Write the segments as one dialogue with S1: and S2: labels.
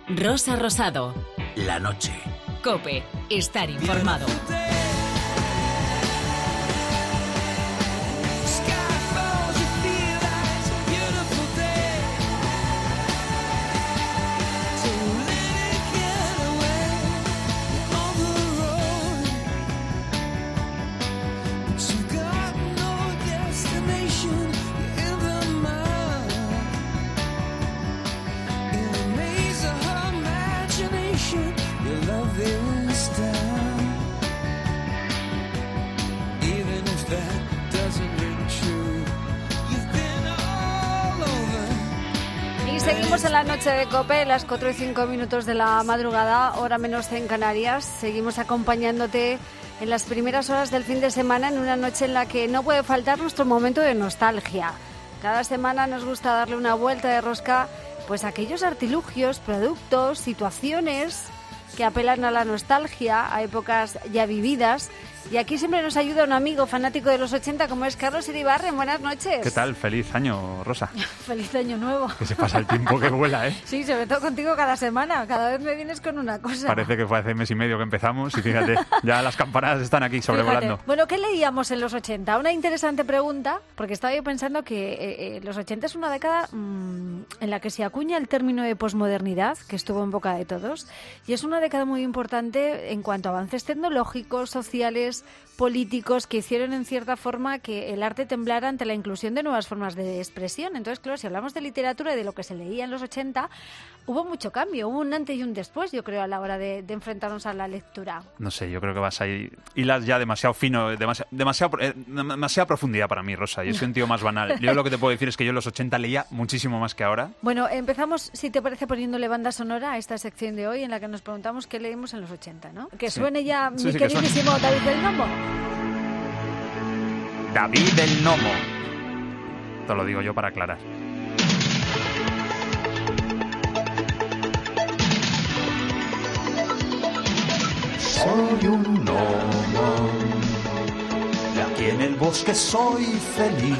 S1: Rosa Rosado.
S2: La noche.
S1: COPE. Estar informado.
S3: Seguimos en la noche de COPE, las 4:05 de la madrugada, hora menos en Canarias. Seguimos acompañándote en las primeras horas del fin de semana, en una noche en la que no puede faltar nuestro momento de nostalgia. Cada semana nos gusta darle una vuelta de rosca pues a aquellos artilugios, productos, situaciones que apelan a la nostalgia, a épocas ya vividas. Y aquí siempre nos ayuda un amigo fanático de los 80 como es Carlos Iribarren. Buenas noches.
S4: ¿Qué tal? Feliz año, Rosa.
S3: Feliz año nuevo.
S4: Que se pasa el tiempo que vuela, ¿eh?
S3: Sí, sobre todo contigo cada semana. Cada vez me vienes con una cosa.
S4: Parece que fue hace mes y medio que empezamos y fíjate, ya las campanadas están aquí sobrevolando.
S3: Fíjate. Bueno, ¿qué leíamos en los 80? Una interesante pregunta, porque estaba yo pensando que los 80 es una década en la que se acuña el término de posmodernidad, que estuvo en boca de todos, y es una década muy importante en cuanto a avances tecnológicos, sociales, políticos, que hicieron en cierta forma que el arte temblara ante la inclusión de nuevas formas de expresión. Entonces, claro, si hablamos de literatura y de lo que se leía en los 80, hubo mucho cambio, hubo un antes y un después, yo creo, a la hora de enfrentarnos a la lectura.
S4: No sé, yo creo que vas ahí hilas ya demasiado fino, demasiada profundidad para mí, Rosa. Yo soy un tío más banal. Yo lo que te puedo decir es que yo en los 80 leía muchísimo más que ahora.
S3: Bueno, empezamos, si te parece, poniéndole banda sonora a esta sección de hoy en la que nos preguntamos qué leímos en los 80, ¿no? Que suene ya mi queridísimo David del Nomo.
S4: David del Nomo. Te lo digo yo para aclarar.
S2: Soy un gnomo, y aquí en el bosque soy feliz.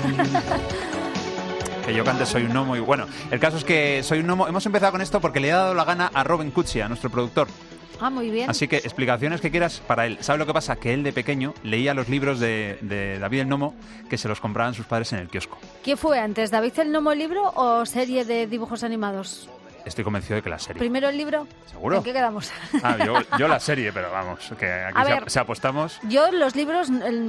S4: Que yo cante Soy un gnomo y bueno, el caso es que Soy un gnomo. Hemos empezado con esto porque le ha dado la gana a Robin Cucci, a nuestro productor.
S3: Ah, muy bien.
S4: Así que explicaciones que quieras para él. ¿Sabes lo que pasa? Que él de pequeño leía los libros de David el Nomo que se los compraban sus padres en el kiosco.
S3: ¿Qué fue antes, David el Nomo libro o serie de dibujos animados?
S4: Estoy convencido de que la serie.
S3: ¿Primero el libro?
S4: ¿Seguro?
S3: ¿En qué quedamos?
S4: Yo la serie, pero vamos, que aquí se apostamos.
S3: Yo los libros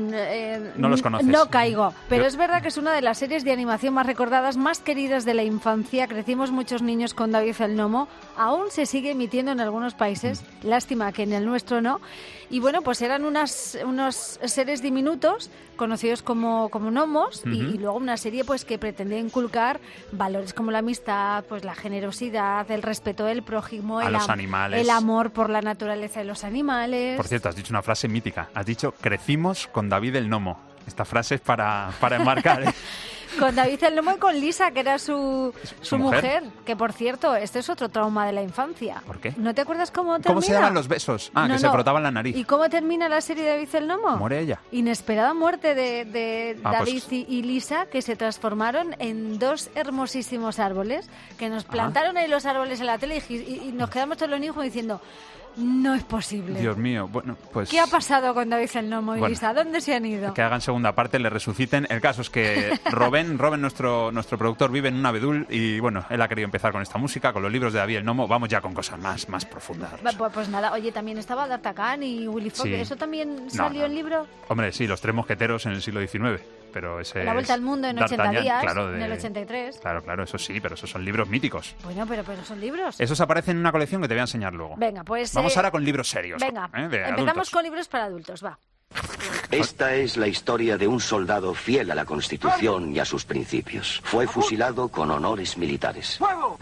S4: no los conoces.
S3: No caigo, pero es verdad que es una de las series de animación más recordadas, más queridas de la infancia. Crecimos muchos niños con David el Nomo. Aún se sigue emitiendo en algunos países. Lástima que en el nuestro no. Y bueno, pues eran unos seres diminutos conocidos como gnomos y luego una serie pues que pretendía inculcar valores como la amistad, pues la generosidad, el respeto del prójimo,
S4: los animales,
S3: el amor por la naturaleza de los animales.
S4: Por cierto, has dicho una frase mítica. Has dicho, crecimos con David el Nomo. Esta frase es para enmarcar, ¿eh?
S3: Con David el Nomo y con Lisa, que era su mujer. Que, por cierto, este es otro trauma de la infancia.
S4: ¿Por qué?
S3: ¿No te acuerdas cómo termina?
S4: ¿Cómo se daban los besos? Se frotaban la nariz.
S3: ¿Y cómo termina la serie de David el Nomo?
S4: Muere ella.
S3: Inesperada muerte de David
S4: pues
S3: y Lisa, que se transformaron en dos hermosísimos árboles, que nos plantaron ahí los árboles en la tele y nos quedamos todos los niños diciendo... No es posible.
S4: Dios mío, bueno, pues...
S3: ¿Qué ha pasado con David el Nomo y Lisa? ¿Dónde se han ido?
S4: Que hagan segunda parte, le resuciten. El caso es que Robin, nuestro productor, vive en un abedul y, bueno, él ha querido empezar con esta música, con los libros de David el Nomo. Vamos ya con cosas más profundas.
S3: Pues nada, oye, también estaba D'Artagnan y Willy Fogg.
S4: Sí.
S3: ¿Eso también salió en libro?
S4: Hombre, sí, los tres mosqueteros en el siglo XIX. Pero ese
S3: La Vuelta al Mundo en 80 días, en el 83.
S4: Claro, eso sí, pero esos son libros míticos.
S3: Bueno, pero son libros.
S4: Esos aparecen en una colección que te voy a enseñar luego.
S3: Venga, pues...
S4: Vamos ahora con libros serios.
S3: Venga, empezamos
S4: adultos.
S3: con libros para adultos, va.
S5: Esta es la historia de un soldado fiel a la Constitución y a sus principios. Fue fusilado con honores militares.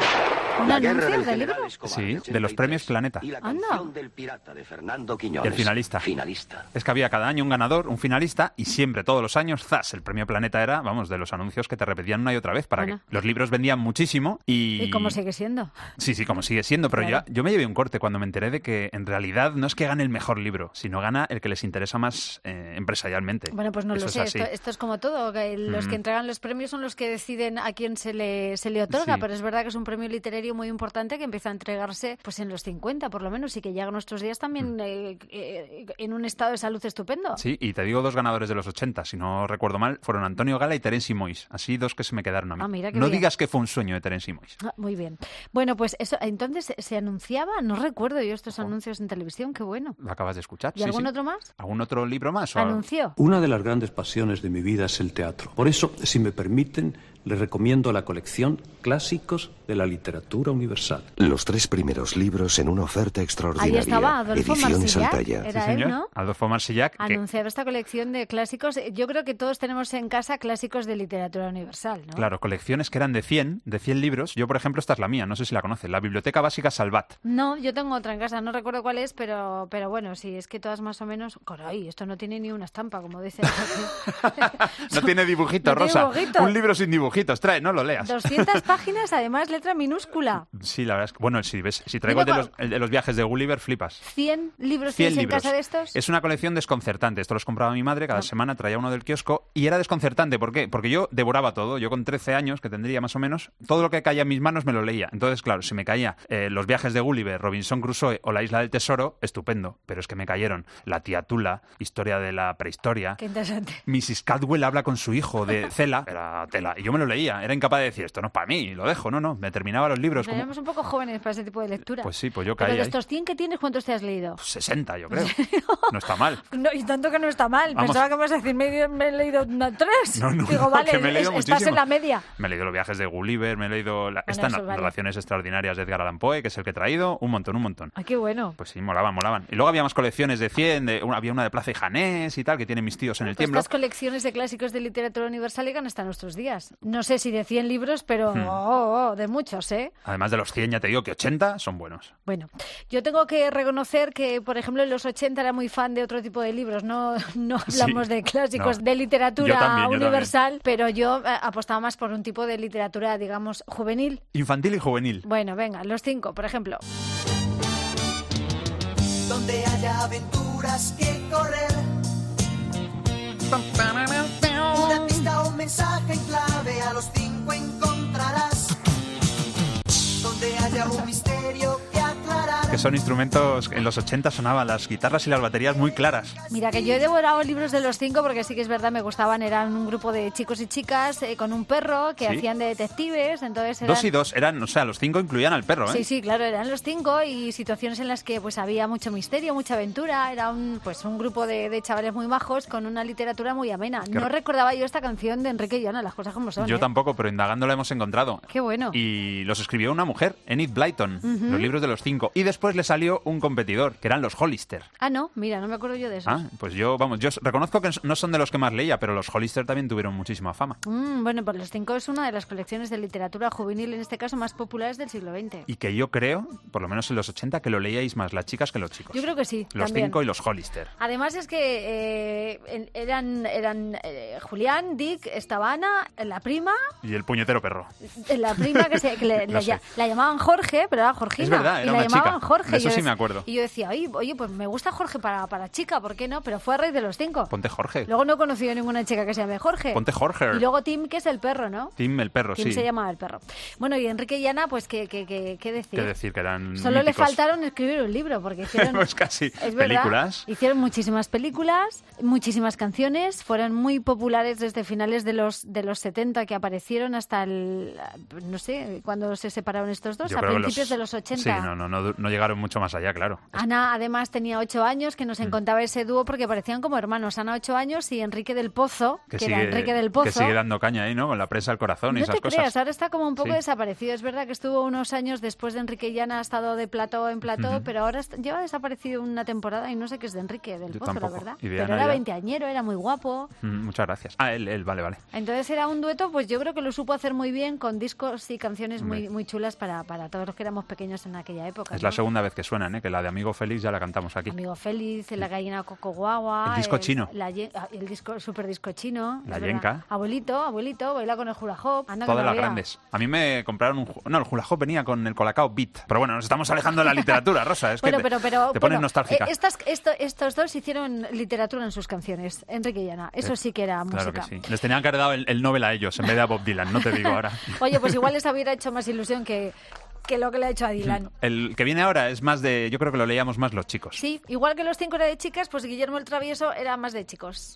S3: La guerra del general
S4: Sí, de los premios Planeta.
S5: Y la canción del pirata de Fernando Quiñones.
S4: El finalista.
S5: Finalista.
S4: Es que había cada año un ganador, un finalista, y siempre, todos los años, ¡zas! El premio Planeta era, vamos, de los anuncios que te repetían una y otra vez para que los libros vendían muchísimo y...
S3: ¿Y cómo sigue siendo?
S4: Sí, como sigue siendo, pero
S3: claro.
S4: yo me llevé un corte cuando me enteré de que en realidad no es que gane el mejor libro, sino gana el que les interesa más empresarialmente.
S3: Bueno, pues no
S4: Eso
S3: lo sé,
S4: es
S3: esto es como todo, que los que entregan los premios son los que deciden a quién se le otorga,
S4: Sí.
S3: pero es verdad que es un premio literario misterio muy importante que empieza a entregarse pues en los 50 por lo menos, y que llega a nuestros días también en un estado de salud estupendo.
S4: Sí, y te digo 2 ganadores de los 80, si no recuerdo mal, fueron Antonio Gala y Terence Moix. Así 2 que se me quedaron a mí.
S3: Mira qué
S4: No
S3: bien.
S4: digas que fue un sueño de Terence Moix.
S3: Muy bien. Bueno, pues eso, entonces se anunciaba, no recuerdo yo estos anuncios en televisión, qué bueno.
S4: Lo acabas de escuchar.
S3: ¿Y
S4: Sí,
S3: algún
S4: sí.
S3: otro más?
S4: ¿Algún otro libro más?
S3: Anunció.
S6: Una de las grandes pasiones de mi vida es el teatro. Por eso, si me permiten, les recomiendo la colección Clásicos de la Literatura Universal.
S7: Los 3 primeros libros en una oferta extraordinaria.
S3: Ahí estaba Adolfo
S7: Ediciones
S3: Marsillac,
S7: Altaya.
S3: era
S4: Sí,
S3: él,
S4: señor.
S3: ¿no?
S4: Adolfo Marsillac. que-
S3: Anunciaba esta colección de clásicos. Yo creo que todos tenemos en casa clásicos de literatura universal, ¿no?
S4: Claro, colecciones que eran de 100 libros. Yo, por ejemplo, esta es la mía, no sé si la conoces, la Biblioteca Básica Salvat.
S3: No, yo tengo otra en casa, no recuerdo cuál es, pero bueno, sí, es que todas más o menos... Caray, esto no tiene ni una estampa, como dicen.
S4: No tiene dibujitos,
S3: No tiene
S4: Rosa.
S3: dibujitos.
S4: Un libro sin dibujitos, trae, no lo leas.
S3: 200 páginas, además, letra minúscula.
S4: Sí, la verdad es que, bueno, si traigo
S3: Mira,
S4: el de los viajes de Gulliver, flipas.
S3: 100 libros
S4: 100
S3: tienes en
S4: libros.
S3: casa de estos.
S4: Es una colección desconcertante. Esto los compraba mi madre, cada semana traía uno del kiosco y era desconcertante. ¿Por qué? Porque yo devoraba todo. Yo con 13 años, que tendría más o menos, todo lo que caía en mis manos me lo leía. Entonces, claro, si me caía los viajes de Gulliver, Robinson Crusoe o la Isla del Tesoro, estupendo. Pero es que me cayeron La tía Tula, Historia de la prehistoria.
S3: Qué interesante.
S4: Mrs. Caldwell habla con su hijo de Cela, era tela, y yo me lo leía, era incapaz de decir, esto no es para mí, lo dejo, no, me terminaba los libros como...
S3: Éramos un poco jóvenes para ese tipo de lectura.
S4: Pues sí, pues yo
S3: Pero
S4: caí
S3: de
S4: ahí.
S3: estos 100 que tienes, ¿cuántos te has leído?
S4: 60, yo creo. No está mal.
S3: No, y tanto que no está mal.
S4: Vamos.
S3: Pensaba que me vas a decir, me he leído 3.
S4: No,
S3: Digo, vale,
S4: que me he leído
S3: estás
S4: muchísimo.
S3: en la media.
S4: Me he leído los viajes de Gulliver, me he leído estas
S3: eso vale.
S4: Relaciones extraordinarias de Edgar Allan Poe, que es el que he traído, un montón.
S3: Ay, qué bueno.
S4: Pues sí, molaban. Y luego había más colecciones de 100, había una de Plaza y Janés y tal, que tienen mis tíos en el
S3: Pues
S4: tiemblo.
S3: estas colecciones de clásicos de literatura universal llegan hasta nuestros días. No sé si de 100 libros, pero de muchos, ¿eh?
S4: Además de los 100, ya te digo que 80 son buenos.
S3: Bueno, yo tengo que reconocer que, por ejemplo, en los 80 era muy fan de otro tipo de libros. No hablamos
S4: Sí,
S3: de clásicos
S4: no.
S3: de literatura
S4: Yo también.
S3: universal, pero yo apostaba más por un tipo de literatura, digamos, juvenil.
S4: Infantil y juvenil.
S3: Bueno, venga, los 5, por ejemplo.
S8: Donde haya aventuras que correr, una pista o un mensaje en clave, a los 5 encontrarás. Donde haya un misterio que aclarar.
S4: Que son instrumentos, en los 80 sonaban las guitarras y las baterías muy claras.
S3: Mira, que yo he devorado libros de los 5 porque sí que es verdad, me gustaban. Eran un grupo de chicos y chicas con un perro que
S4: Sí.
S3: hacían de detectives. Entonces eran...
S4: 2 y 2 eran, o sea, los 5 incluían al perro, ¿eh?
S3: Sí, sí, claro, eran los 5 y situaciones en las que pues había mucho misterio, mucha aventura. Era un grupo de chavales muy majos con una literatura muy amena. No recordaba yo esta canción de Enrique y Ana, las cosas como son.
S4: Yo
S3: ¿eh?
S4: tampoco, pero indagando la hemos encontrado.
S3: Qué bueno.
S4: Y los escribió una mujer, Enid Blyton, los libros de los 5. Y después le salió un competidor, que eran los Hollister.
S3: Ah, no, mira, no me acuerdo yo de eso.
S4: Pues yo reconozco que no son de los que más leía, pero los Hollister también tuvieron muchísima fama.
S3: Bueno, pues los 5 es una de las colecciones de literatura juvenil, en este caso, más populares del siglo XX.
S4: Y que yo creo, por lo menos en los 80, que lo leíais más las chicas que los chicos.
S3: Yo creo que sí,
S4: Los
S3: también.
S4: 5 y los Hollister.
S3: Además es que eran Julián, Dick, estaba Ana, la prima
S4: Y el puñetero perro.
S3: que
S4: No sé.
S3: la llamaban Jorge, pero era Jorgina.
S4: Es verdad,
S3: y
S4: era
S3: la
S4: una
S3: llamaban
S4: chica.
S3: Jorge.
S4: De eso
S3: Y yo
S4: sí me
S3: dec-
S4: acuerdo.
S3: Y yo decía, oye, pues me gusta Jorge para chica, ¿por qué no? Pero fue a raíz de los 5.
S4: Ponte Jorge.
S3: Luego no he conocido ninguna chica que se llame Jorge.
S4: Ponte Jorge.
S3: Y luego Tim, que es el perro, ¿no?
S4: Tim el perro,
S3: Tim
S4: sí.
S3: se llamaba el perro. Bueno, y Enrique y Ana, pues, ¿qué decir?
S4: ¿Qué decir? Que eran
S3: Solo le
S4: míticos.
S3: faltaron escribir un libro, porque hicieron...
S4: Pues casi.
S3: Es verdad,
S4: Películas.
S3: hicieron muchísimas películas, muchísimas canciones, fueron muy populares desde finales de los 70, que aparecieron hasta no sé, cuando se separaron estos dos,
S4: Yo
S3: a
S4: creo que
S3: principios de los 80.
S4: Sí, no llegaron mucho más allá, claro.
S3: Ana, además, tenía 8 años, que nos encantaba ese dúo porque parecían como hermanos. Ana, 8 años, y Enrique del Pozo, que era Enrique del Pozo.
S4: Que sigue dando caña ahí, ¿no? Con la prensa al corazón y
S3: No
S4: esas
S3: te
S4: cosas.
S3: creas, ahora está como un poco
S4: Sí.
S3: desaparecido. Es verdad que estuvo unos años después de Enrique y Ana, ha estado de plató en plató, pero ahora lleva desaparecido una temporada y no sé qué es de Enrique del
S4: Yo
S3: Pozo,
S4: tampoco.
S3: la verdad.
S4: Y de
S3: Pero
S4: Ana
S3: era
S4: ya.
S3: veinteañero, era muy guapo.
S4: Muchas gracias. Él, vale.
S3: Entonces era un dueto, pues yo creo que lo supo hacer muy bien, con discos y canciones muy,
S4: Hombre.
S3: muy chulas para todos los que éramos pequeños en aquella época.
S4: Es
S3: ¿no?
S4: la segunda vez que suenan, ¿eh? Que la de Amigo Félix ya la cantamos aquí.
S3: Amigo Félix, La gallina Coco Guagua.
S4: El disco chino.
S3: El super disco chino.
S4: La
S3: es
S4: yenca.
S3: verdad. Abuelito, baila con el hula hop. Anda, que
S4: Todas
S3: no
S4: las
S3: vea.
S4: grandes. A mí me compraron el hula hop venía con el Colacao Beat. Pero bueno, nos estamos alejando de la literatura, Rosa. Es que
S3: Pero,
S4: te pones nostálgica.
S3: Estos dos hicieron literatura en sus canciones, Enrique y Ana. Eso sí que era música.
S4: Claro que sí. Les tenían que haber dado el Nobel a ellos en vez de a Bob Dylan, no te digo ahora.
S3: Oye, pues igual les hubiera hecho más ilusión que que lo que le ha hecho a Dylan.
S4: El que viene ahora es más de... Yo creo que lo leíamos más los chicos.
S3: Sí, igual que los 5 era de chicas, pues Guillermo el Travieso era más de chicos.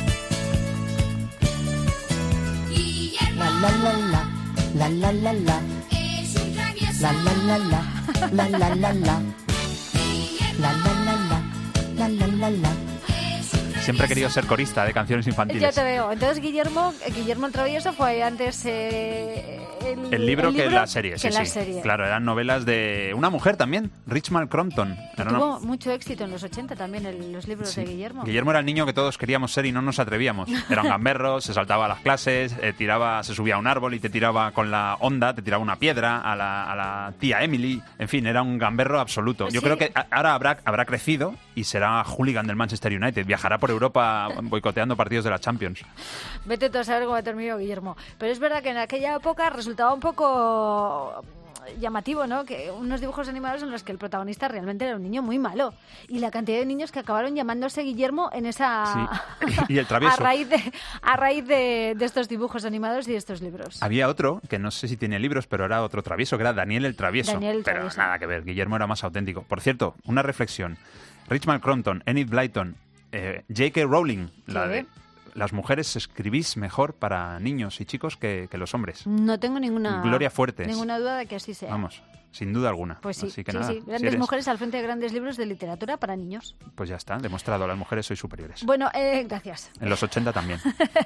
S9: La la la la, la la la la.
S10: Es un travieso.
S9: La la la la, la la la la. La la la la, la la la la.
S4: Siempre he querido ser corista de canciones infantiles.
S3: Ya te veo. Entonces Guillermo el Travieso fue antes
S4: el libro que la serie, sí.
S3: Serie.
S4: Claro, eran novelas de una mujer también, Richmal Crompton.
S3: Tuvo mucho éxito en los 80 también los libros de Guillermo.
S4: Guillermo era el niño que todos queríamos ser y no nos atrevíamos. Era un gamberro, se saltaba a las clases, se subía a un árbol y te tiraba con la onda, te tiraba una piedra a la tía Emily. En fin, era un gamberro absoluto. Yo creo que ahora habrá crecido y será hooligan del Manchester United. Viajará por Europa boicoteando partidos de la Champions.
S3: Vete tú a saber cómo ha terminado Guillermo. Pero es verdad que en aquella época resultaba un poco llamativo, ¿no? Que unos dibujos animados en los que el protagonista realmente era un niño muy malo. Y la cantidad de niños que acabaron llamándose Guillermo en esa...
S4: Sí. Y el Travieso.
S3: a raíz de estos dibujos animados y de estos libros.
S4: Había otro, que no sé si tiene libros, pero era otro Travieso, que era Daniel el Travieso. Pero nada que ver, Guillermo era más auténtico. Por cierto, una reflexión. Richmal Crompton, Enid Blyton, J.K. Rowling, la de... Las mujeres escribís mejor para niños y chicos que los hombres.
S3: No tengo ninguna duda de que así sea.
S4: Vamos, sin duda alguna.
S3: Pues sí,
S4: así que
S3: sí,
S4: nada,
S3: sí. Grandes mujeres al frente de grandes libros de literatura para niños.
S4: Pues ya está, demostrado, las mujeres sois superiores.
S3: Bueno, gracias.
S4: En los 80 también.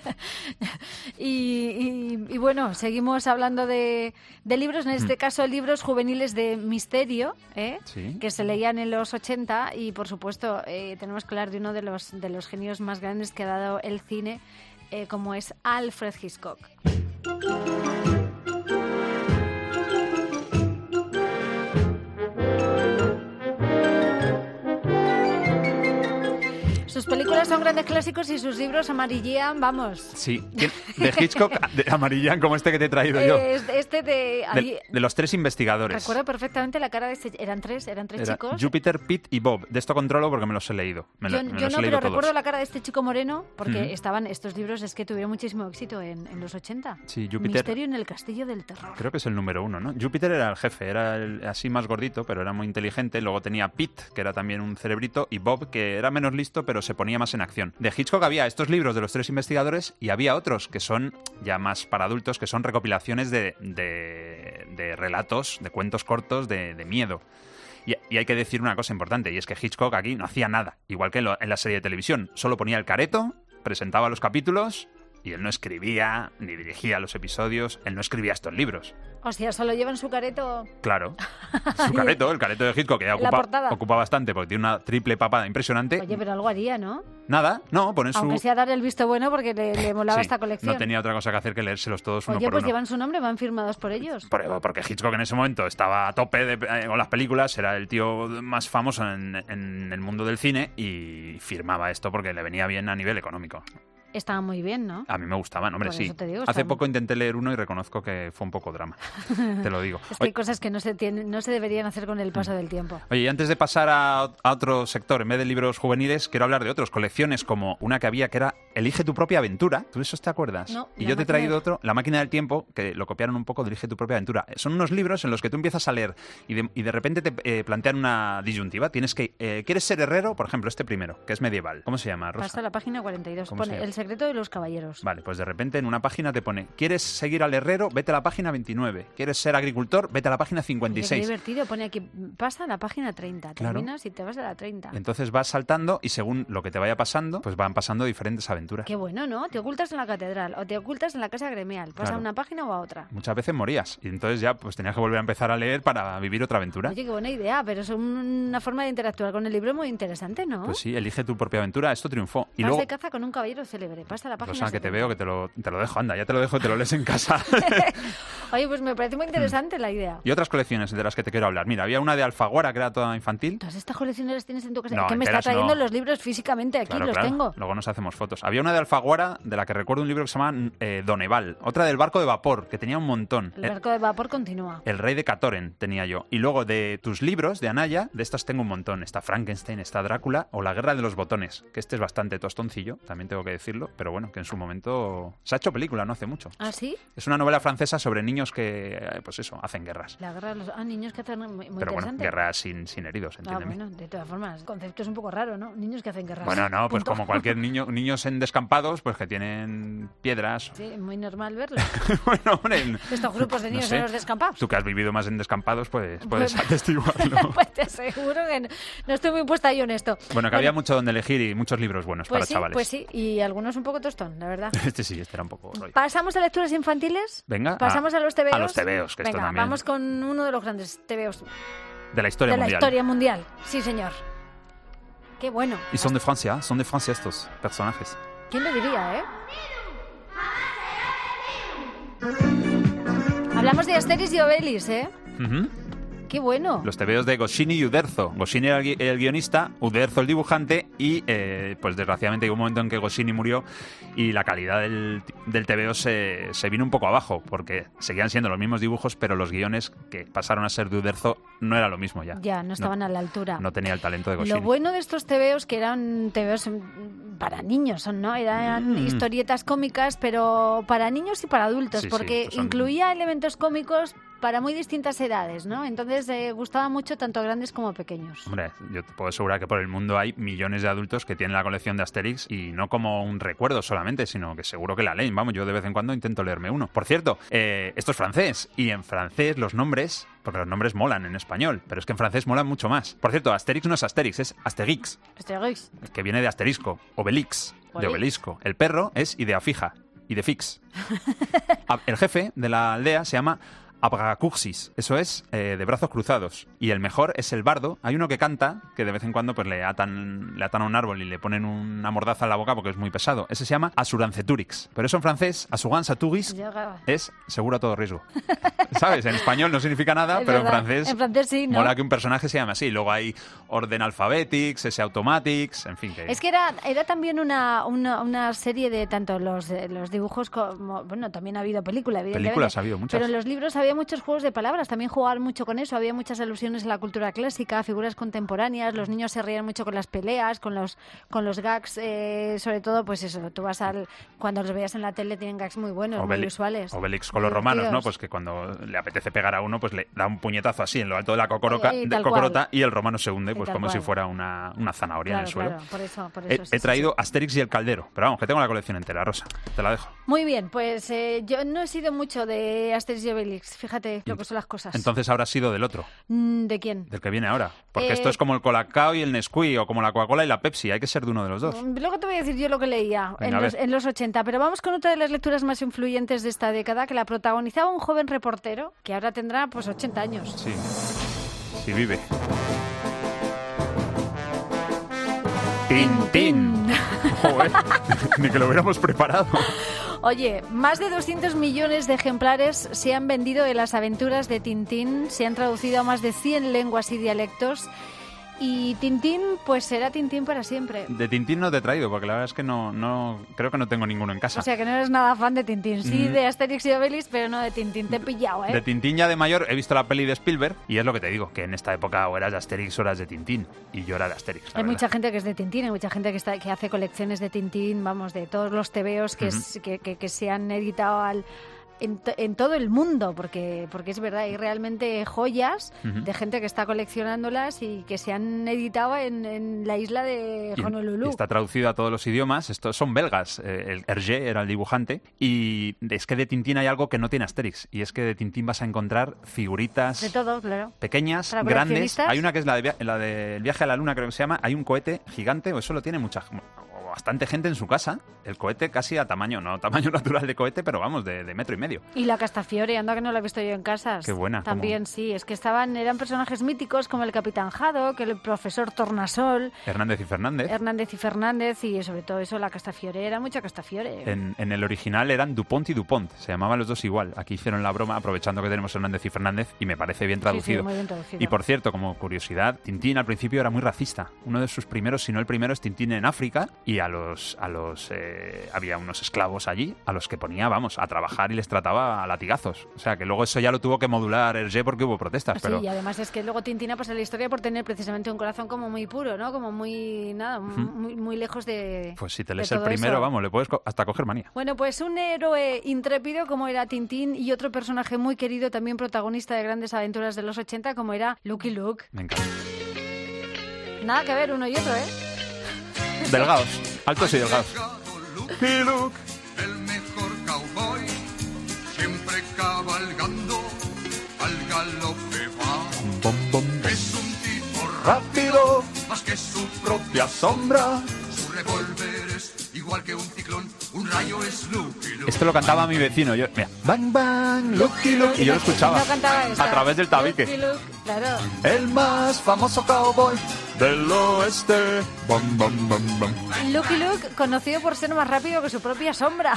S3: y bueno, seguimos hablando de libros, en este caso libros juveniles de misterio,
S4: sí,
S3: que se leían en los 80 y por supuesto tenemos que hablar de uno de los genios más grandes que ha dado el cine, como es Alfred Hitchcock. Sus películas son grandes clásicos y sus libros amarillean, vamos.
S4: Sí, de Hitchcock amarillan como este que te he traído yo.
S3: De
S4: los 3 investigadores.
S3: Recuerdo perfectamente la cara de este. Eran tres chicos.
S4: Júpiter, Pete y Bob. De esto controlo porque me los he leído.
S3: Yo no, pero recuerdo la cara de este chico moreno porque estaban estos libros, es que tuvieron muchísimo éxito en los 80.
S4: Sí, Júpiter.
S3: Misterio en el Castillo del Terror.
S4: Creo que es el número 1, ¿no? Júpiter era el jefe, era así más gordito, pero era muy inteligente. Luego tenía Pete, que era también un cerebrito, y Bob, que era menos listo, pero se ponía más en acción. De Hitchcock había estos libros de los 3 investigadores y había otros que son ya más para adultos, que son recopilaciones de relatos, de cuentos cortos de miedo. Y hay que decir una cosa importante, y es que Hitchcock aquí no hacía nada, igual que en la serie de televisión. Solo ponía el careto, presentaba los capítulos y él no escribía ni dirigía los episodios, él no escribía estos libros.
S3: Hostia, solo llevan su careto.
S4: Claro, su careto, el careto de Hitchcock, que ya ocupa bastante porque tiene una triple papada impresionante.
S3: Oye, pero algo haría, ¿no?
S4: Nada, no, ponen su...
S3: Aunque sea dar el visto bueno porque le molaba esta colección.
S4: No tenía otra cosa que hacer que leérselos todos uno por
S3: pues
S4: uno.
S3: Llevan su nombre, van firmados por ellos.
S4: Porque Hitchcock en ese momento estaba a tope con las películas, era el tío más famoso en el mundo del cine y firmaba esto porque le venía bien a nivel económico.
S3: Estaba muy bien, ¿no?
S4: A mí me gustaban, hombre, sí.
S3: Digo,
S4: hace poco intenté leer uno y reconozco que fue un poco drama. Te lo digo.
S3: Es que hay cosas que no se deberían hacer con el paso del tiempo.
S4: Oye, y antes de pasar a otro sector, en vez de libros juveniles, quiero hablar de otros. Colecciones como una que había que era Elige tu propia aventura. ¿Tú eso te acuerdas?
S3: No.
S4: Y yo te he traído otro, La máquina del tiempo, que lo copiaron un poco de Elige tu propia aventura. Son unos libros en los que tú empiezas a leer y de repente te plantean una disyuntiva. Tienes que... ¿Quieres ser herrero? Por ejemplo, este primero, que es medieval. ¿Cómo se llama, Rosa?
S3: Pasa a la página 42. Pone El secreto de los caballeros.
S4: Vale, pues de repente en una página te pone ¿quieres seguir al herrero? Vete a la página 29. ¿Quieres ser agricultor? Vete a la página 56.
S3: Qué divertido, pone aquí, pasa a la página 30. Terminas y te vas a la 30.
S4: Entonces vas saltando y según lo que te vaya pasando, pues van pasando diferentes aventuras.
S3: Qué bueno, ¿no? Te ocultas en la catedral o te ocultas en la casa gremial. Pasa a una página o a otra.
S4: Muchas veces morías y entonces ya pues tenías que volver a empezar a leer para vivir otra aventura.
S3: Oye, qué buena idea, pero es una forma de interactuar con el libro muy interesante, ¿no?
S4: Pues sí, elige tu propia aventura. Esto triunfó.
S3: Y luego de caza con un caballero célebre. Pasa a la página.
S4: Rosa, que te veo, que te lo dejo, anda, ya te lo dejo, te lo lees en casa.
S3: Oye, pues me parece muy interesante la idea.
S4: Y otras colecciones de las que te quiero hablar. Mira, había una de Alfaguara que era toda infantil.
S3: ¿Todas estas colecciones las tienes en tu casa?
S4: No,
S3: que me está trayendo los libros físicamente aquí,
S4: claro,
S3: los tengo.
S4: Luego nos hacemos fotos. Había Había una de Alfaguara, de la que recuerdo un libro que se llama Doneval. Otra del barco de vapor, que tenía un montón.
S3: El barco de vapor continúa.
S4: El rey de Catoren tenía yo. Y luego de tus libros, de Anaya, de estas tengo un montón. Está Frankenstein, está Drácula o La guerra de los botones, que este es bastante tostoncillo, también tengo que decirlo, pero bueno, que en su momento se ha hecho película no hace mucho.
S3: ¿Ah, sí?
S4: Es una novela francesa sobre niños que, pues eso, hacen guerras.
S3: La guerra de los... niños que hacen... Muy
S4: pero bueno,
S3: interesante.
S4: guerras sin heridos, entiéndeme.
S3: Bueno, de todas formas, el concepto es un poco raro, ¿no? Niños que hacen guerras.
S4: Bueno, no, pues
S3: Punto.
S4: como cualquier niño, niños en descampados, pues que tienen piedras.
S3: Sí, muy normal verlo.
S4: Bueno, hombre,
S3: Estos grupos de niños
S4: no sé.
S3: en los descampados.
S4: Tú que has vivido más en descampados, pues puedes atestiguarlo.
S3: Pues te aseguro que no estoy muy puesta yo en esto.
S4: Bueno, que había mucho donde elegir y muchos libros buenos
S3: pues
S4: para
S3: sí,
S4: chavales.
S3: Pues sí, y algunos un poco tostón, la verdad.
S4: Este era un poco rollo.
S3: ¿Pasamos a lecturas infantiles?
S4: Venga.
S3: ¿Pasamos a los tebeos?
S4: A los tebeos, que esto
S3: Venga,
S4: también.
S3: vamos con uno de los grandes tebeos
S4: De la historia
S3: de
S4: mundial.
S3: la historia mundial. Sí, señor. Qué bueno.
S4: Y son de Francia estos personajes.
S3: ¿Quién lo diría, Hablamos de Asterix y Obelix,
S4: Ujú.
S3: Qué bueno.
S4: Los tebeos de Goscinny y Uderzo. Goscinny era el guionista, Uderzo el dibujante y, pues desgraciadamente, llegó un momento en que Goscinny murió y la calidad del tebeo se vino un poco abajo porque seguían siendo los mismos dibujos, pero los guiones que pasaron a ser de Uderzo no era lo mismo ya.
S3: Ya, no estaban a la altura.
S4: No tenía el talento de Goscinny.
S3: Lo bueno de estos tebeos que eran tebeos para niños, ¿no? Eran historietas cómicas, pero para niños y para adultos,
S4: Sí,
S3: porque
S4: pues son...
S3: incluía elementos cómicos para muy distintas edades, ¿no? Entonces gustaba mucho tanto a grandes como a pequeños.
S4: Hombre, yo te puedo asegurar que por el mundo hay millones de adultos que tienen la colección de Asterix y no como un recuerdo solamente, sino que seguro que la leen. Vamos, yo de vez en cuando intento leerme uno. Por cierto, esto es francés y en francés los nombres, porque los nombres molan en español, pero es que en francés molan mucho más. Por cierto, Asterix no es Asterix, es Asterix,
S3: Asterix.
S4: que viene de asterisco, Obelix, de obelisco. El perro es idea fija, idefix. El jefe de la aldea se llama Abracursis, eso es de brazos cruzados. Y el mejor es el bardo. Hay uno que canta, que de vez en cuando pues le atan a un árbol y le ponen una mordaza en la boca porque es muy pesado. Ese se llama Assuranceturix. Pero eso en francés, Assuranceturix, es seguro a todo riesgo. ¿Sabes? En español no significa nada,
S3: Es
S4: pero
S3: verdad.
S4: en francés
S3: Sí, ¿no?
S4: mola que un personaje se llame así. Luego hay Orden Alphabetics, ese Automatics, en fin. Que...
S3: Es que era también una serie de tanto los dibujos como... Bueno, también ha habido película, evidentemente.
S4: Películas ha habido muchas.
S3: Pero en los libros había muchos juegos de palabras, también jugaban mucho con eso, había muchas alusiones a la cultura clásica, figuras contemporáneas, los niños se reían mucho con las peleas, con los gags, sobre todo, pues eso, tú vas cuando los veías en la tele tienen gags muy buenos, muy visuales.
S4: Obelix con los romanos, ¿no? Pues que cuando le apetece pegar a uno, pues le da un puñetazo así en lo alto de la cocorota y el romano se hunde, pues como si fuera una zanahoria en el suelo.
S3: Claro, por eso
S4: He traído Asterix y el Caldero, pero vamos, que tengo la colección entera, Rosa, te la dejo.
S3: Muy bien, pues yo no he sido mucho de Asterix y Obelix, fíjate lo que son las cosas.
S4: Entonces habrá sido del otro.
S3: ¿De quién?
S4: Del que viene ahora. Porque esto es como el Colacao y el Nesquik, o como la Coca-Cola y la Pepsi, hay que ser de uno de los dos.
S3: Luego te voy a decir yo lo que leía
S4: Venga,
S3: en los 80, pero vamos con otra de las lecturas más influyentes de esta década, que la protagonizaba un joven reportero que ahora tendrá pues 80 años.
S4: Sí, sí vive. ¡Tintín! Joder, ni que lo hubiéramos preparado.
S3: Oye, más de 200 millones de ejemplares se han vendido de las aventuras de Tintín, se han traducido a más de 100 lenguas y dialectos. Y Tintín, pues será Tintín para siempre.
S4: De Tintín no te he traído, porque la verdad es que no creo que no tengo ninguno en casa.
S3: O sea, que no eres nada fan de Tintín. Sí, de Asterix y Obelix, pero no de Tintín. Te he pillado, ¿eh?
S4: De Tintín ya de mayor he visto la peli de Spielberg y es lo que te digo, que en esta época o eras de Asterix o eras de Tintín. Y yo era de Asterix,
S3: Hay mucha gente que es de Tintín, hay mucha gente que hace colecciones de Tintín, vamos, de todos los tebeos que se han editado en todo el mundo, porque es verdad, hay realmente joyas de gente que está coleccionándolas y que se han editado en la isla de Honolulu.
S4: Y está traducido a todos los idiomas. Estos son belgas. El Hergé era el dibujante. Y es que de Tintín hay algo que no tiene Asterix. Y es que de Tintín vas a encontrar figuritas
S3: de todo, claro,
S4: pequeñas,
S3: para
S4: grandes. Hay una que es la del viaje a la luna, creo que se llama. Hay un cohete gigante, o eso lo tiene bastante gente en su casa. El cohete casi a tamaño natural de cohete, pero vamos, de metro y medio.
S3: Y la Castafiore, anda que no la he visto yo en casas.
S4: Qué buena.
S3: También, sí, es que eran personajes míticos como el Capitán Haddock, el profesor Tornasol,
S4: Hernández y Fernández,
S3: y sobre todo eso, la Castafiore, era mucha Castafiore.
S4: En el original eran Dupont y Dupont, se llamaban los dos igual. Aquí hicieron la broma aprovechando que tenemos Hernández y Fernández y me parece bien traducido.
S3: Sí, muy bien traducido.
S4: Y por cierto, como curiosidad, Tintín al principio era muy racista. Uno de sus primeros, si no el primero, es Tintín en África y había unos esclavos allí a los que ponía, vamos, a trabajar y les trataba a latigazos. O sea, que luego eso ya lo tuvo que modular Hergé porque hubo protestas.
S3: Sí,
S4: pero...
S3: y además es que luego Tintín pasa la historia por tener precisamente un corazón como muy puro, ¿no? Como muy, nada, muy lejos de...
S4: Pues si te lees el primero, vamos, le puedes hasta coger manía.
S3: Bueno, pues un héroe intrépido como era Tintín y otro personaje muy querido, también protagonista de grandes aventuras de los 80, como era Lucky Luke.
S4: Me encanta.
S3: Nada que ver uno y otro, ¿eh?
S4: Delgados, altos y delgados.
S10: Lucky Luke, el mejor cowboy, siempre cabalgando, al galope va.
S4: Bom, bom, bom.
S10: Es un tipo
S4: Rápido,
S10: más que su
S4: propia sombra.
S10: Su revólver es igual que un ciclón, un rayo es Lucky Luke.
S4: Esto lo cantaba mi vecino. Yo, mira, bang, bang, Lucky Luke. Y yo lo escuchaba
S3: No cantaba esta.
S4: a través del tabique.
S3: Lucky Luke, claro.
S4: El más famoso cowboy del oeste. Bam, bam, bam, bam.
S3: Lucky Luke, conocido por ser más rápido que su propia sombra.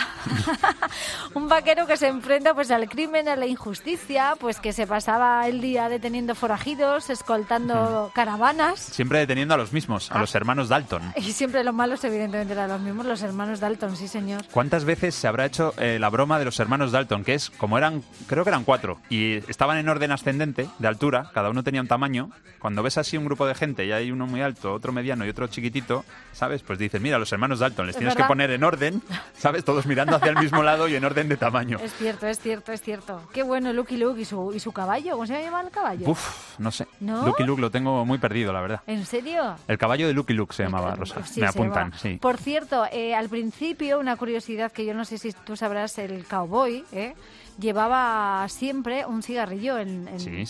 S3: Un vaquero que se enfrenta pues al crimen, a la injusticia, pues que se pasaba el día deteniendo forajidos, escoltando caravanas.
S4: Siempre deteniendo a los mismos, a los hermanos Dalton.
S3: Y siempre los malos, evidentemente, eran los mismos, los hermanos Dalton, sí, señor.
S4: ¿Cuántas veces se habrá hecho la broma de los hermanos Dalton? Que es, como eran, creo que eran 4, y estaban en orden ascendente, de altura, cada uno tenía un tamaño. Cuando ves así un grupo de gente y hay uno muy alto, otro mediano y otro chiquitito, ¿sabes? Pues dices, mira, los hermanos Dalton, les tienes que poner en orden, ¿sabes? Todos mirando hacia el mismo lado y en orden de tamaño.
S3: Es cierto, es cierto, es cierto. Qué bueno Lucky Luke y su caballo. ¿Cómo se llama el caballo?
S4: Uf, no sé.
S3: ¿No?
S4: Lucky Luke lo tengo muy perdido, la verdad.
S3: ¿En serio?
S4: El caballo de Lucky Luke se llamaba, Rosa.
S3: Sí,
S4: Me
S3: se
S4: apuntan,
S3: llamaba.
S4: sí.
S3: Por cierto, al principio, una curiosidad que yo no sé si tú sabrás, el cowboy, llevaba siempre un cigarrillo en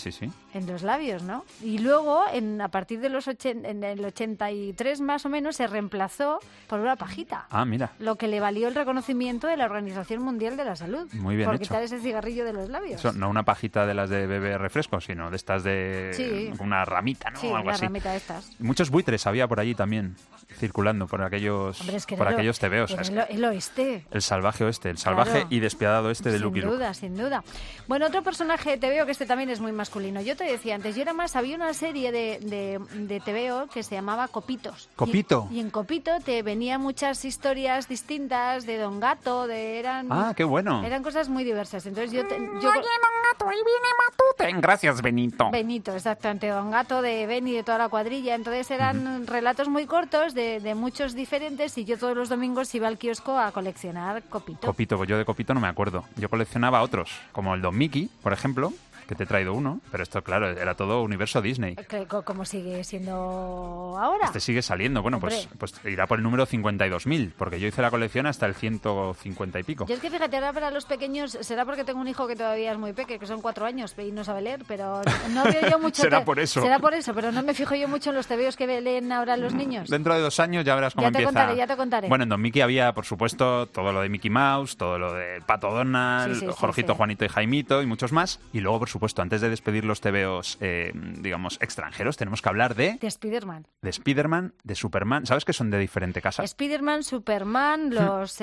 S3: los labios, ¿no? Y luego, a partir de en el 83 más o menos, se reemplazó por una pajita.
S4: Ah, mira.
S3: Lo que le valió el reconocimiento de la Organización Mundial de la Salud.
S4: Muy bien
S3: por
S4: hecho.
S3: quitar ese cigarrillo de los labios.
S4: Eso, no una pajita de las de beber refresco, sino de estas de una ramita, ¿no?
S3: Sí,
S4: Algo
S3: una
S4: así.
S3: ramita de estas.
S4: Muchos buitres había por allí también, circulando por aquellos,
S3: Hombre, es que
S4: por aquellos tebeos.
S3: Era el oeste.
S4: El salvaje oeste, el salvaje
S3: Claro.
S4: y despiadado oeste de Lucky Luke.
S3: Sin duda. Bueno, otro personaje de TVO que también es muy masculino. Yo te decía antes, había una serie de TVO que se llamaba Copitos.
S4: ¿Copito?
S3: Y en Copito te venían muchas historias distintas de Don Gato,
S4: Ah, qué bueno.
S3: Eran cosas muy diversas. Entonces yo
S11: Oye, Don Gato, ahí viene Matute.
S4: Gracias, Benito.
S3: Benito, exactamente, Don Gato, de Beni, de toda la cuadrilla. Entonces eran relatos muy cortos de muchos diferentes y yo todos los domingos iba al kiosco a coleccionar Copito.
S4: Copito, pues yo de Copito no me acuerdo. Yo coleccionaba otros, como el Don Mickey, por ejemplo, que te he traído uno, pero esto, claro, era todo universo Disney.
S3: ¿Cómo sigue siendo ahora?
S4: Este sigue saliendo, bueno, pues irá por el número 52.000, porque yo hice la colección hasta el 150 y pico.
S3: Yo es que fíjate, ahora para los pequeños, será porque tengo un hijo que todavía es muy pequeño, que son 4 años y no sabe leer, pero no veo yo mucho.
S4: Será por eso, pero
S3: no me fijo yo mucho en los tebeos que leen ahora los niños.
S4: Dentro de 2 años ya verás cómo empieza.
S3: Ya te contaré.
S4: Bueno, en Don Mickey había, por supuesto, todo lo de Mickey Mouse, todo lo de Pato Donald, Jorgito, Juanito y Jaimito y muchos más. Y luego, por supuesto, antes de despedir los tebeos, digamos, extranjeros, tenemos que hablar de
S3: Spiderman.
S4: De Spiderman, de Superman. ¿Sabes que son de diferente casa?
S3: Spiderman, Superman, los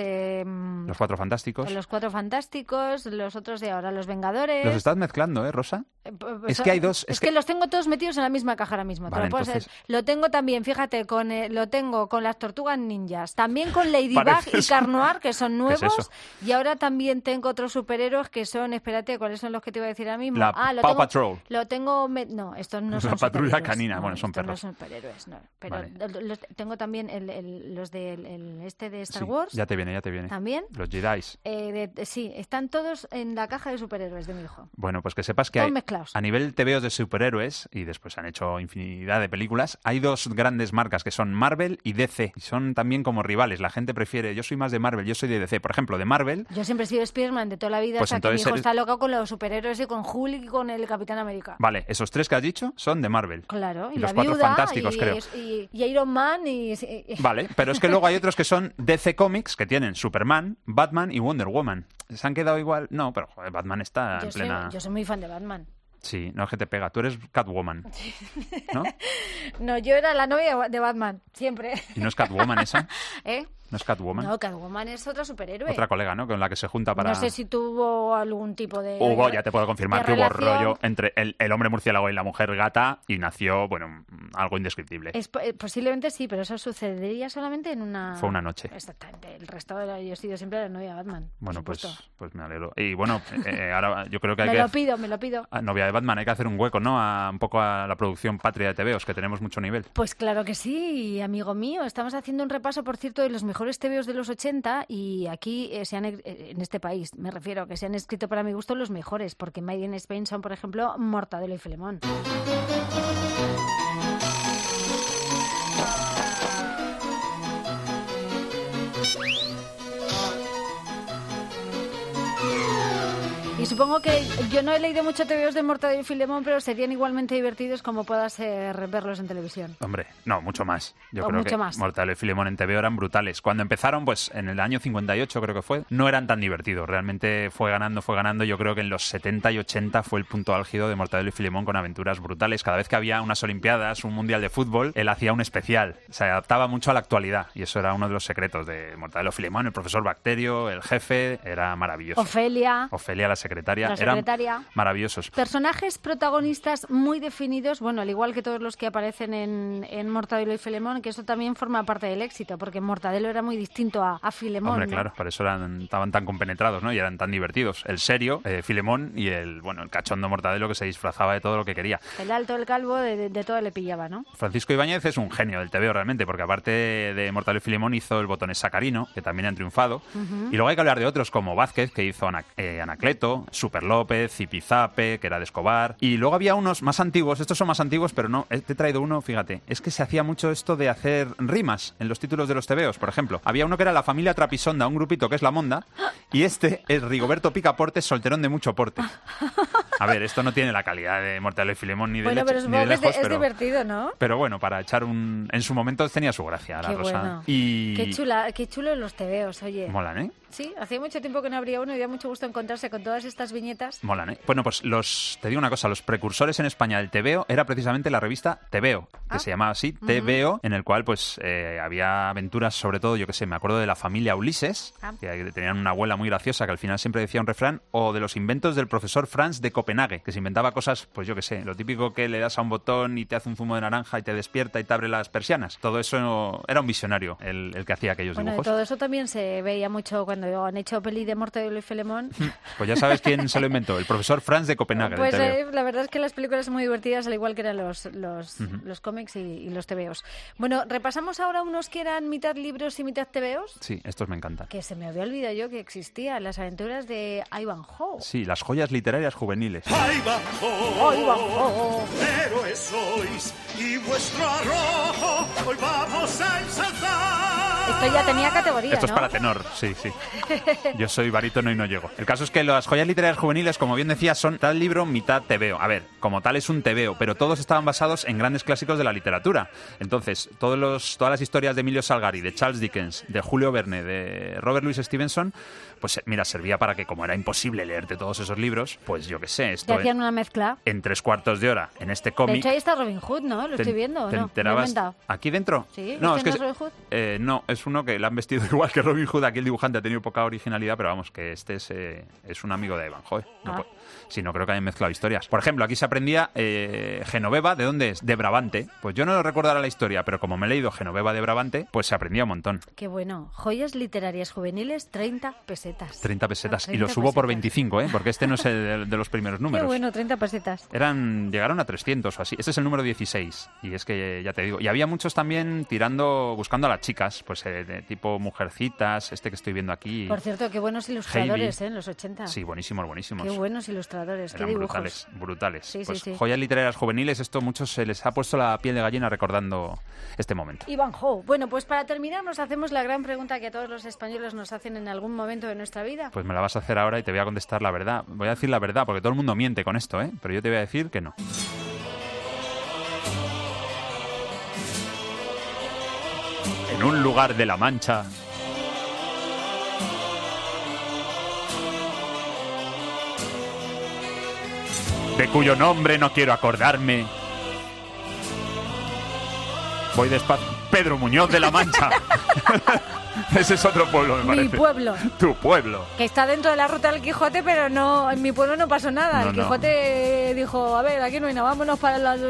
S4: 4 Fantásticos.
S3: Los 4 Fantásticos, los otros de ahora, los Vengadores.
S4: Los estás mezclando, Rosa? Es que hay dos.
S3: Es que los tengo todos metidos en la misma caja ahora mismo.
S4: Vale, entonces...
S3: Lo tengo también, fíjate, lo tengo con las Tortugas Ninjas, también con Ladybug y Carnoir, que son nuevos, y ahora también tengo otros superhéroes que son, espérate, ¿cuáles son los que te iba a decir ahora mismo?
S4: Paw Patrol.
S3: Lo tengo, no, estos no son
S4: la patrulla
S3: superhéroes.
S4: canina, bueno, son perros.
S3: No son superhéroes, no. Pero
S4: vale.
S3: tengo también los de de Star Wars.
S4: Ya te viene.
S3: ¿También?
S4: Los Jedis.
S3: Sí, están todos en la caja de superhéroes de mi hijo.
S4: Bueno, pues que sepas que hay, a nivel tebeos de superhéroes, y después han hecho infinidad de películas, hay 2 grandes marcas que son Marvel y DC. Y son también como rivales. La gente prefiere, yo soy más de Marvel, yo soy de DC. Por ejemplo, de Marvel...
S3: Yo siempre he sido Spiderman de toda la vida,
S4: pues
S3: hasta que mi hijo está loco con los superhéroes y con Hulk y con el Capitán América.
S4: Vale, esos 3 que has dicho son de Marvel.
S3: Claro, y
S4: los
S3: la
S4: 4
S3: Viuda,
S4: Fantásticos, creo.
S3: Y Iron Man y...
S4: Vale, pero es que luego hay otros que son DC Comics, que tienen Superman, Batman y Wonder Woman. ¿Se han quedado igual? No, pero joder, Batman está en plena...
S3: Yo soy muy fan de Batman.
S4: Sí, no es que te pega. Tú eres Catwoman, ¿no?
S3: No, yo era la novia de Batman, siempre.
S4: ¿Y no es Catwoman esa? ¿No es Catwoman?
S3: No, Catwoman es otro superhéroe.
S4: Otra colega, ¿no? Con la que se junta para...
S3: No sé si tuvo algún tipo de...
S4: Ya te puedo confirmar que hubo rollo entre el hombre murciélago y la mujer gata y nació, bueno, algo indescriptible.
S3: Posiblemente sí, pero eso sucedería solamente en una...
S4: Fue una noche.
S3: Exactamente. El resto yo he sido siempre la novia de Batman.
S4: Bueno, pues me alegro. Y bueno, ahora yo creo que hay
S3: me lo pido.
S4: Novia de Batman, hay que hacer un hueco, ¿no? Un poco a la producción patria de TVOs, que tenemos mucho nivel.
S3: Pues claro que sí, amigo mío. Estamos haciendo un repaso, por cierto, de los mejores TVOs de los 80 y aquí en este país, me refiero, que se han escrito para mi gusto los mejores, porque Made in Spain son, por ejemplo, Mortadelo y Filemón. Y supongo que yo no he leído mucho TVOs de Mortadelo y Filemón, pero serían igualmente divertidos como pueda ser verlos en televisión.
S4: Hombre, no, mucho más. Yo creo
S3: mucho
S4: que
S3: más.
S4: Mortadelo y Filemón en TVO eran brutales. Cuando empezaron, pues en el año 58 creo que fue, no eran tan divertidos. Realmente fue ganando. Yo creo que en los 70 y 80 fue el punto álgido de Mortadelo y Filemón con aventuras brutales. Cada vez que había unas Olimpiadas, un Mundial de Fútbol, él hacía un especial. Se adaptaba mucho a la actualidad y eso era uno de los secretos de Mortadelo y Filemón. El profesor Bacterio, el jefe, era maravilloso.
S3: Ofelia,
S4: la secretaria. Eran maravillosos.
S3: Personajes protagonistas muy definidos, bueno, al igual que todos los que aparecen en Mortadelo y Filemón, que eso también forma parte del éxito, porque Mortadelo era muy distinto a Filemón.
S4: Hombre,
S3: ¿no?
S4: claro, por eso estaban tan compenetrados, ¿no? Y eran tan divertidos. El serio, Filemón, y el cachondo Mortadelo que se disfrazaba de todo lo que quería.
S3: El alto, el calvo, de todo le pillaba, ¿no?
S4: Francisco Ibáñez es un genio del TVO realmente, porque aparte de Mortadelo y Filemón hizo el Botones Sacarino, que también han triunfado. Y luego hay que hablar de otros como Vázquez, que hizo Anacleto, Super López, Zipizape, que era de Escobar. Y luego había unos más antiguos, estos son más antiguos, pero no, te he traído uno, fíjate, es que se hacía mucho esto de hacer rimas en los títulos de los TVOs, por ejemplo. Había uno que era La Familia Trapisonda, un grupito que es La Monda, y este es Rigoberto Picaporte, solterón de mucho porte. A ver, esto no tiene la calidad de Mortadelo y Filemón ni de
S3: bueno,
S4: leche,
S3: pero
S4: ni de lejos,
S3: es divertido, ¿no?
S4: Pero bueno, para echar en su momento tenía su gracia, la Rosa.
S3: Bueno.
S4: Y...
S3: Qué chulo los TVOs, oye.
S4: Molan, ¿eh?
S3: Sí, hacía mucho tiempo que no habría uno y da mucho gusto encontrarse con todas estas viñetas.
S4: Molan, ¿eh? Bueno, pues te digo una cosa, los precursores en España del TVO era precisamente la revista TVO, que se llamaba así, TVO, en el cual pues había aventuras, sobre todo, yo qué sé, me acuerdo de la familia Ulises, que tenían una abuela muy graciosa que al final siempre decía un refrán, o de los inventos del profesor Franz de Copenhague, que se inventaba cosas, pues yo qué sé, lo típico que le das a un botón y te hace un zumo de naranja y te despierta y te abre las persianas. Todo eso era un visionario el que hacía aquellos dibujos.
S3: Todo eso también se veía mucho cuando han hecho peli de Mortadelo y Filemón.
S4: Pues ya sabes quién se lo inventó, el profesor Franz de Copenhague.
S3: Pues la verdad es que las películas son muy divertidas, al igual que eran los cómics y los TVOs. Bueno, repasamos ahora unos que eran mitad libros y mitad TVOs.
S4: Sí, estos me encantan.
S3: Que se me había olvidado yo que existían, las aventuras de Ivanhoe.
S4: Sí, las joyas literarias juveniles.
S3: Ivanhoe,
S10: héroes sois y vuestro arrojo hoy vamos a ensalzar.
S3: Esto ya tenía categoría,
S4: Esto
S3: ¿no?
S4: es para tenor, sí. Yo soy barítono y no llego. El caso es que las joyas literarias juveniles, como bien decía, son tal libro, mitad TVO. A ver, como tal es un TVO, pero todos estaban basados en grandes clásicos de la literatura. Entonces, todas las historias de Emilio Salgari, de Charles Dickens, de Julio Verne, de Robert Louis Stevenson, pues mira, servía para que, como era imposible leerte todos esos libros, pues yo qué sé, esto
S3: ¿te hacían una mezcla?
S4: En 3/4 de hora, en este cómic...
S3: De hecho, ahí está Robin Hood, ¿no? Lo estoy viendo, ¿o
S4: ¿Te
S3: no?
S4: enterabas? ¿Aquí dentro?
S3: Sí,
S4: no,
S3: es Robin Hood.
S4: No, es uno que le han vestido igual que Robin Hood. Aquí el dibujante ha tenido poca originalidad, pero vamos, que este es un amigo de Ivanhoe. Si no, creo que hayan mezclado historias. Por ejemplo, aquí se aprendía Genoveva, ¿de dónde es? De Brabante. Pues yo no recuerdo ahora la historia, pero como me he leído Genoveva de Brabante, pues se aprendía un montón.
S3: Qué bueno. Joyas literarias juveniles, 30 pesetas.
S4: 30 pesetas. Y lo subo por 25, porque este no es el de los primeros números.
S3: Qué bueno, 30 pesetas.
S4: Llegaron a 300 o así. Este es el número 16. Y es que, ya te digo, y había muchos también buscando a las chicas, pues de tipo Mujercitas, este que estoy viendo aquí.
S3: Por cierto, qué buenos ilustradores, en los 80.
S4: Sí, buenísimos.
S3: Qué buenos ilustradores, qué dibujos.
S4: Brutales.
S3: Sí,
S4: pues
S3: sí.
S4: Joyas literarias juveniles, esto muchos se les ha puesto la piel de gallina recordando este momento.
S3: Ivanhoe. Bueno, pues para terminar nos hacemos la gran pregunta que a todos los españoles nos hacen en algún momento de nuestra vida.
S4: Pues me la vas a hacer ahora y te voy a contestar la verdad. Voy a decir la verdad porque todo el mundo miente con esto, pero yo te voy a decir que no. En un lugar de la Mancha, de cuyo nombre no quiero acordarme, voy despacio. Pedro Muñoz de la Mancha. Ese es otro pueblo, me parece.
S3: Mi pueblo.
S4: Tu pueblo.
S3: Que está dentro de la ruta del Quijote, pero no, en mi pueblo no pasó nada.
S4: No,
S3: el Quijote dijo, a ver, aquí no hay nada, vámonos para las...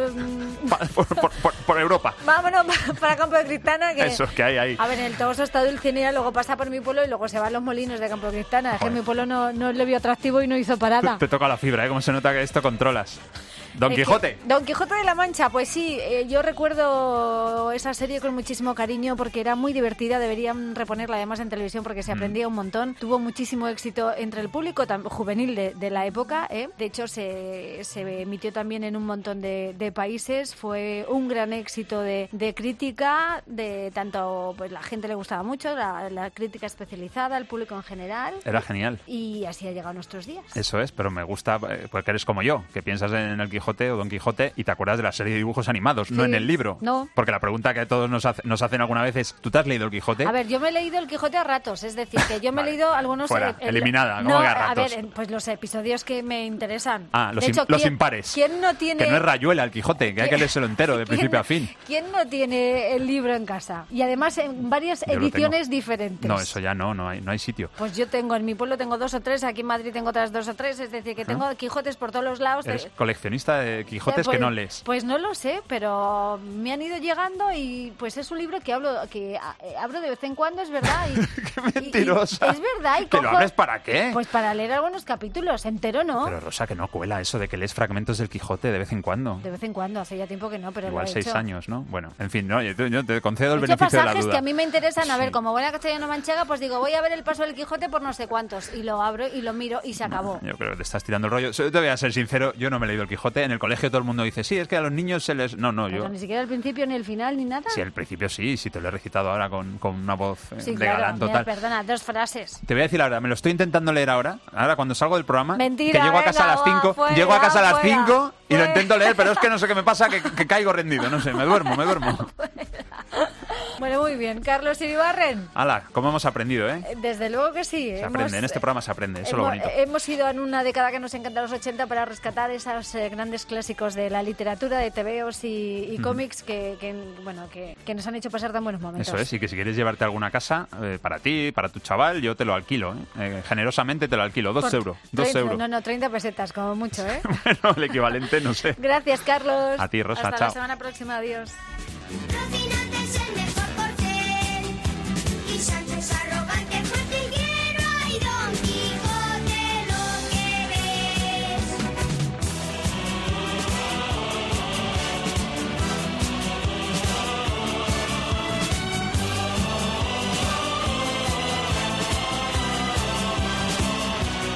S4: Por Europa.
S3: Vámonos para Campo de Cristana. Que...
S4: Eso, que hay ahí.
S3: A ver, en el Toboso está Dulcinea, luego pasa por mi pueblo y luego se va a los molinos de Campo de Cristana. Es que mi pueblo no le vio atractivo y no hizo parada.
S4: Te toca la fibra, ¿eh? Como se nota que esto controlas. Don Quijote.
S3: Don Quijote de la Mancha, pues sí, yo recuerdo esa serie con muchísimo cariño porque era muy divertida, deberían reponerla además en televisión porque se aprendía un montón. Tuvo muchísimo éxito entre el público juvenil de la época, ¿eh? De hecho se emitió también en un montón de países, fue un gran éxito de crítica, de tanto, pues la gente le gustaba mucho, la crítica especializada, el público en general.
S4: Era genial.
S3: Y así ha llegado a nuestros días.
S4: Eso es, pero me gusta porque eres como yo, que piensas en el Quijote o Don Quijote y te acuerdas de la serie de dibujos animados, sí, no en el libro.
S3: No.
S4: Porque la pregunta que todos nos hacen alguna vez es, ¿tú te has leído el Quijote?
S3: A ver, yo me he leído el Quijote a ratos, es decir, que yo me he leído algunos...
S4: Fuera, eliminada, ¿cómo que a ratos?
S3: A ver, pues los episodios que me interesan.
S4: Ah,
S3: de hecho,
S4: los impares.
S3: ¿Quién no tiene...?
S4: Que no es rayuela el Quijote, que hay que leérselo entero, de principio a fin.
S3: ¿Quién no tiene el libro en casa? Y además en varias ediciones diferentes.
S4: No, eso ya no hay sitio.
S3: Pues yo tengo, en mi pueblo tengo 2 o 3, aquí en Madrid tengo otras 2 o 3, es decir, que tengo Quijotes por todos los lados.
S4: ¿Eres coleccionista de Quijotes
S3: pues,
S4: que no lees?
S3: Pues no lo sé, pero me han ido llegando y pues es un libro que abro de vez en cuando, es verdad.
S4: ¡Qué mentirosa!
S3: Es verdad.
S4: ¿Que lo abres para qué?
S3: Pues para leer algunos capítulos, entero no.
S4: Pero Rosa, que no cuela eso de que lees fragmentos del Quijote de vez en cuando.
S3: De vez en cuando, hace ya tiempo que no, pero
S4: igual
S3: lo he
S4: 6
S3: hecho.
S4: años, ¿no? Bueno, en fin, no, yo te concedo el
S3: he hecho
S4: beneficio de la
S3: pasajes
S4: duda.
S3: que a mí me interesan, a ver, como buena castellano manchega, pues digo, voy a ver el paso del Quijote por no sé cuántos, y lo abro y lo miro y se acabó.
S4: Yo creo que te estás tirando el rollo. Yo te voy a ser sincero, yo no me he leído el Quijote. En el colegio todo el mundo dice, sí, es que a los niños se les... No,
S3: pero
S4: yo...
S3: ni siquiera el principio ni el final ni nada.
S4: Sí, al principio sí, si te lo he recitado ahora con una voz
S3: sí,
S4: de
S3: claro,
S4: galán total.
S3: Perdona, 2 frases.
S4: Te voy a decir la verdad, me lo estoy intentando leer ahora cuando salgo del programa.
S3: Mentira,
S4: que llego a casa a las 5,
S3: fuera,
S4: llego a casa a las 5 y lo
S3: fuera.
S4: intento leer, pero es que no sé qué me pasa, que caigo rendido, no sé, me duermo.
S3: Bueno, muy bien. Carlos Iribarren.
S4: Hala, ¿cómo hemos aprendido, eh?
S3: Desde luego que sí.
S4: Se aprende, en este programa se aprende, eso es lo bonito.
S3: Hemos ido en una década que nos encanta, los 80, para rescatar esos grandes clásicos de la literatura, de tebeos y cómics que nos han hecho pasar tan buenos momentos.
S4: Eso es, y que si quieres llevarte a alguna casa, para ti, para tu chaval, yo te lo alquilo, generosamente te lo alquilo, 2 euros. 2 euros.
S3: No, 30 pesetas, como mucho, ¿eh?
S4: Bueno, el equivalente, no sé.
S3: Gracias, Carlos.
S4: A ti, Rosa,
S3: Hasta
S4: chao.
S3: la semana próxima, adiós.
S12: Rocinante es el mejor por ser y Sancho es arrogante.